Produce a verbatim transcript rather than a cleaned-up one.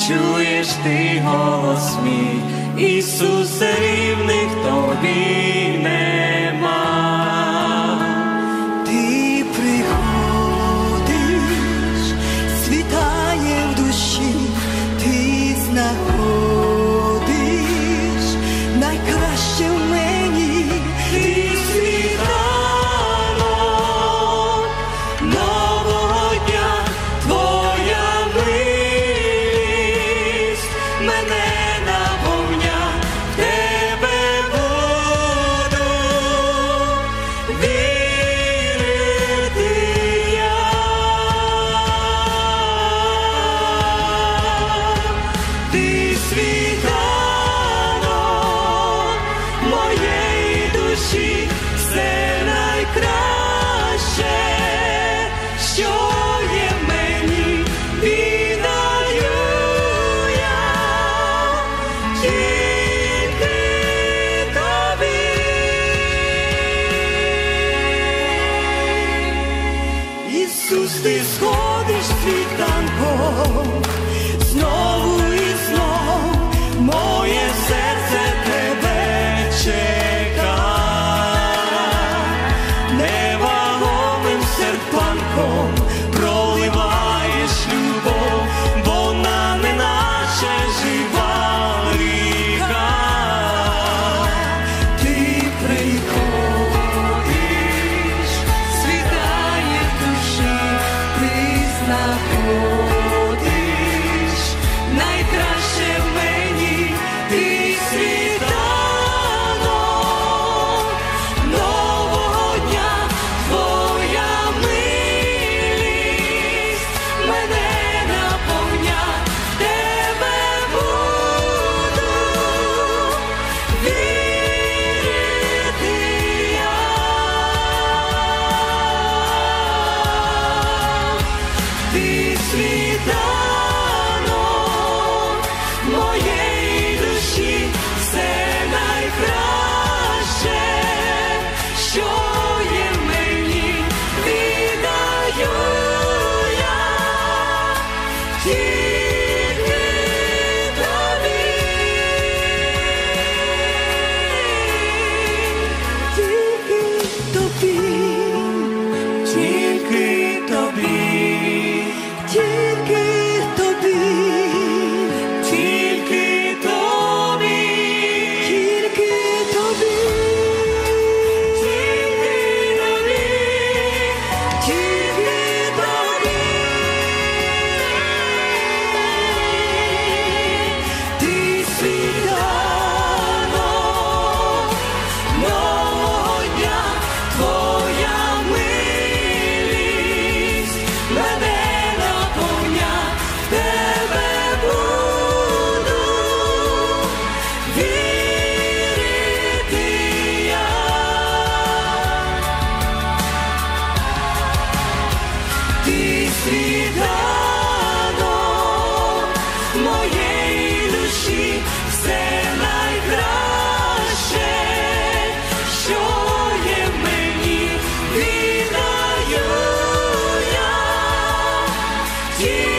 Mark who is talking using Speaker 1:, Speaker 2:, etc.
Speaker 1: чуєш ти голос мій, Ісусе, рівних тобі нема.
Speaker 2: Ти приходиш, світає в душі, ти знаходиш найкраще в мені.
Speaker 1: Ти світанок нового дня, твоя милість мене наповня, в тебе буду вірити я. Ти світанок моєї душі, все найкраще, що є в мені, віддаю я тільки тобі.
Speaker 2: Ісус, ти сходиш світанком, знову і знов моє серце тебе
Speaker 1: Чека невагомим серпанком проливаєш любов, вона неначе жива ріка.
Speaker 2: ти приходиш, світає в душі, ти знаходиш найкраще в мені. Ти світанок нового дня, твоя милість мене наповня, в тебе буду вірити я. Ти світанок моєї душі, все найкраще, що є в мені, віддаю я тільки тобі. Тільки тобі,
Speaker 1: Тільки тобі,
Speaker 2: тільки тобі,
Speaker 1: тільки тобі,
Speaker 2: тільки тобі,
Speaker 1: тільки тобі,
Speaker 2: тільки тобі. Ти світанок нового дня, твоя милість мене наповня, в тебе буду вірити я. Ти світанок моєї душі, все найкраще, що є в мені, віддаю я тільки